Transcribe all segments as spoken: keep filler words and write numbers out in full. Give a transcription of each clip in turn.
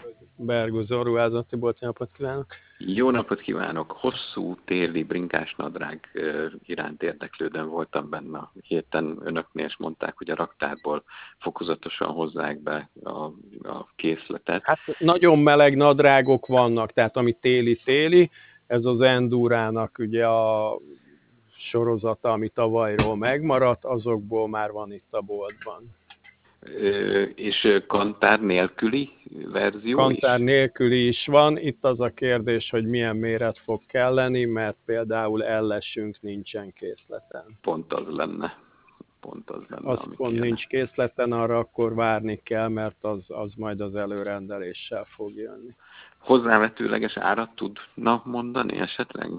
Berguzó ruházati bolt, napot kívánok! Jó napot kívánok! Hosszú téli bringás nadrág iránt érdeklődően voltam benne a héten önöknél, és mondták, hogy a raktárból fokozatosan hozzák be a, a készletet. Hát nagyon meleg nadrágok vannak, tehát ami téli-téli, ez az Endurának ugye a sorozata, ami tavalyról megmaradt, azokból már van itt a boltban. Ö, és kantár nélküli verzió Kantár is? nélküli is van. Itt az a kérdés, hogy milyen méret fog kelleni, mert például ellesünk nincsen készleten. Pont az lenne. Pont az lenne, Az ami pont kéne. nincs készleten, arra akkor várni kell, mert az, az majd az előrendeléssel fog jönni. Hozzávetőleges árat tudna mondani esetleg?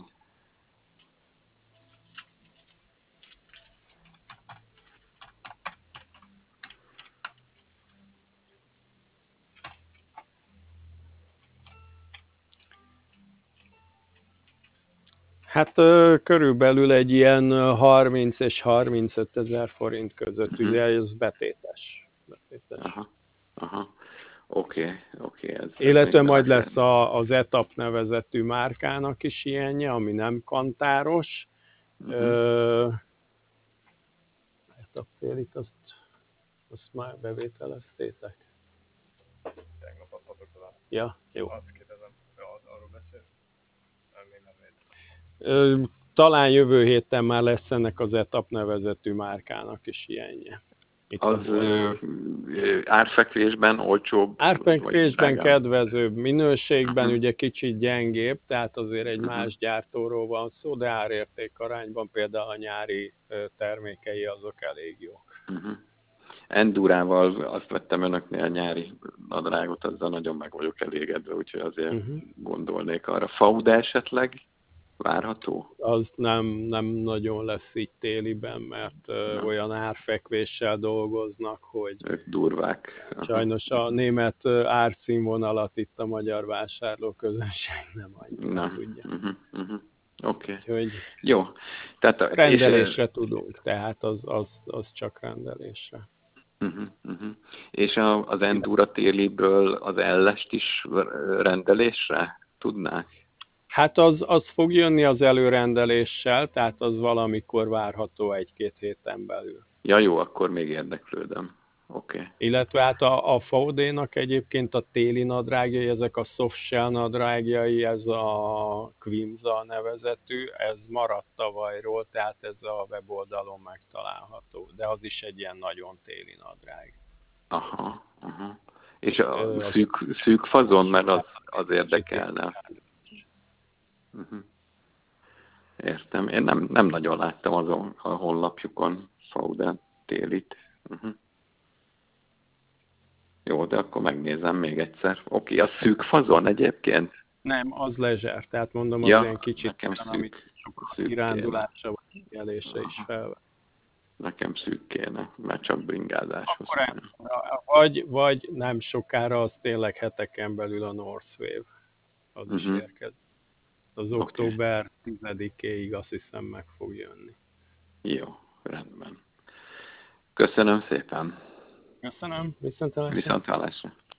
Hát körülbelül egy ilyen harminc és harmincöt ezer forint között, uh-huh. Ugye ez betétes. betétes. Aha, aha. Oké, okay, oké. Okay, illetve majd lesz a, az Etap nevezetű márkának is ilyenje, ami nem kantáros. Uh-huh. Etap télit, azt, azt már bevételeztétek? Tegnap adtatok oda. Ja, jó. Azt kérdezem, arról beszél? Nem, nem Talán jövő héten már lesz ennek az Etap nevezetű márkának is ilyenje. Itt az ö, ö, árfekvésben olcsóbb? Árfekvésben kedvezőbb minőségben, uh-huh. Ugye kicsit gyengébb, tehát azért egy uh-huh. más gyártóról van szó, de árérték arányban például a nyári termékei azok elég jók. Uh-huh. Endurával azt vettem önöknél a nyári nadrágot, azzal nagyon meg vagyok elégedve, úgyhogy azért uh-huh. gondolnék arra. Fauda esetleg várható? Az nem, nem nagyon lesz így téliben, mert nem. Olyan árfekvéssel dolgoznak, hogy ők durvák. Sajnos a német árszínvonalat itt a magyar vásárlóközönség nem annyira tudja. Uh-huh, uh-huh. Oké. Okay. Jó. Tehát a, rendelésre és, tudunk, tehát az, az, az csak rendelésre. Uh-huh, uh-huh. És a, az Endura téliből az ellest is rendelésre tudnák? Hát az, az fog jönni az előrendeléssel, tehát az valamikor várható egy-két héten belül. Ja jó, akkor még érdeklődöm. Oké. Okay. Illetve hát a, a Faudénak egyébként a téli nadrágjai, ezek a softshell nadrágjai, ez a Quimza nevezetű, ez maradt tavalyról, tehát ez a weboldalon megtalálható, de az is egy ilyen nagyon téli nadrág. Aha, aha. És a Ö, szűk, szűk fazon, mert az, az érdekelne. Uh-huh. Értem. Én nem, nem nagyon láttam azon a honlapjukon Faudán télit. Uh-huh. Jó, de akkor megnézem még egyszer. Oké, a szűk fazon egyébként? Nem, az lezser, tehát mondom, ja, az ilyen kicsit, nekem szűk, amit szűk kirándulásra vagy kielésre is fel. Nekem szűk kéne, mert csak bringázáshoz. Vagy, vagy nem sokára, az tényleg heteken belül a Northwave. Az uh-huh. is érkezik. Az okay. október tizedikéig azt hiszem meg fog jönni. Jó, rendben. Köszönöm szépen. Köszönöm. Viszontlátásra. Viszontlátásra.